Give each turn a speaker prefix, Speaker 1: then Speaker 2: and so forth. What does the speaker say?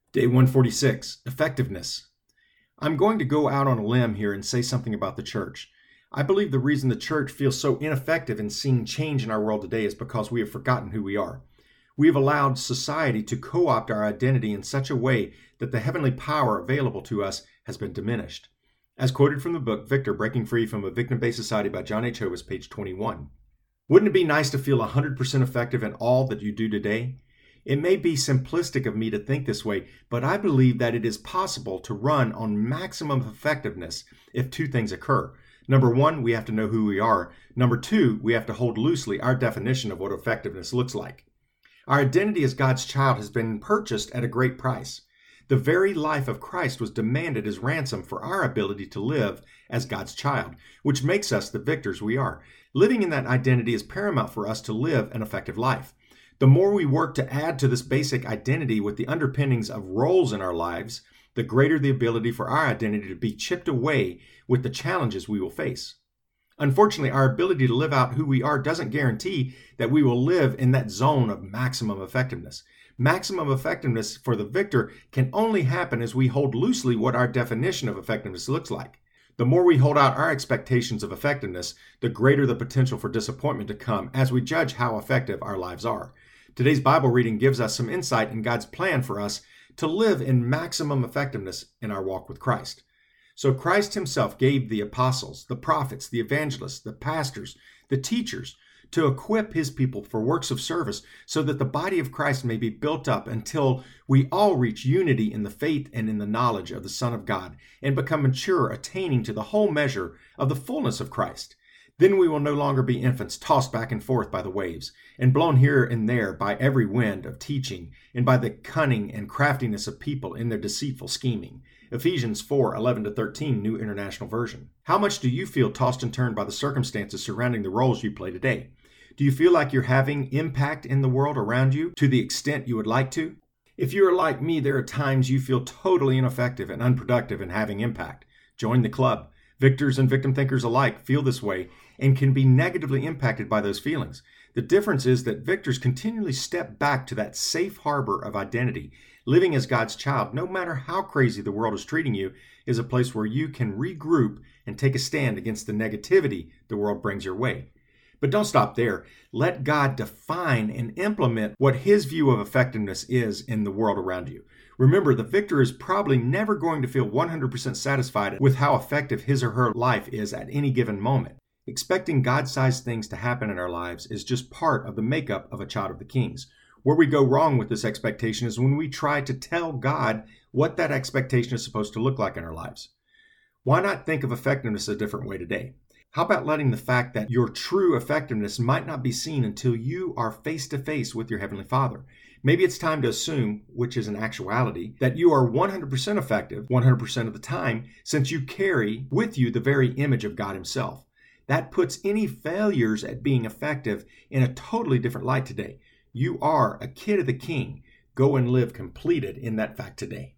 Speaker 1: Day 146, Effectiveness. I'm going to go out on a limb here and say something about the church. I believe the reason the church feels so ineffective in seeing change in our world today is because we have forgotten who we are. We have allowed society to co-opt our identity in such a way that the heavenly power available to us has been diminished. As quoted from the book Victor, Breaking Free from a Victim-Based Society by John H. Hovis, page 21. Wouldn't it be nice to feel 100% effective in all that you do today? It may be simplistic of me to think this way, but I believe that it is possible to run on maximum effectiveness if two things occur. Number one, we have to know who we are. Number two, we have to hold loosely our definition of what effectiveness looks like. Our identity as God's child has been purchased at a great price. The very life of Christ was demanded as ransom for our ability to live as God's child, which makes us the victors we are. Living in that identity is paramount for us to live an effective life. The more we work to add to this basic identity with the underpinnings of roles in our lives, the greater the ability for our identity to be chipped away with the challenges we will face. Unfortunately, our ability to live out who we are doesn't guarantee that we will live in that zone of maximum effectiveness. Maximum effectiveness for the victor can only happen as we hold loosely what our definition of effectiveness looks like. The more we hold out our expectations of effectiveness, the greater the potential for disappointment to come as we judge how effective our lives are. Today's Bible reading gives us some insight in God's plan for us to live in maximum effectiveness in our walk with Christ. So Christ himself gave the apostles, the prophets, the evangelists, the pastors, the teachers to equip his people for works of service so that the body of Christ may be built up until we all reach unity in the faith and in the knowledge of the Son of God and become mature, attaining to the whole measure of the fullness of Christ. Then we will no longer be infants tossed back and forth by the waves and blown here and there by every wind of teaching and by the cunning and craftiness of people in their deceitful scheming. Ephesians 4:11-13, New International Version. How much do you feel tossed and turned by the circumstances surrounding the roles you play today? Do you feel like you're having impact in the world around you to the extent you would like to? If you are like me, there are times you feel totally ineffective and unproductive in having impact. Join the club. Victors and victim thinkers alike feel this way and can be negatively impacted by those feelings. The difference is that victors continually step back to that safe harbor of identity. Living as God's child, no matter how crazy the world is treating you, is a place where you can regroup and take a stand against the negativity the world brings your way. But don't stop there. Let God define and implement what his view of effectiveness is in the world around you. Remember, the victor is probably never going to feel 100% satisfied with how effective his or her life is at any given moment. Expecting God-sized things to happen in our lives is just part of the makeup of a child of the King's. Where we go wrong with this expectation is when we try to tell God what that expectation is supposed to look like in our lives. Why not think of effectiveness a different way today? How about letting the fact that your true effectiveness might not be seen until you are face to face with your Heavenly Father? Maybe it's time to assume, which is an actuality, that you are 100% effective 100% of the time since you carry with you the very image of God himself. That puts any failures at being effective in a totally different light today. You are a kid of the King. Go and live completed in that fact today.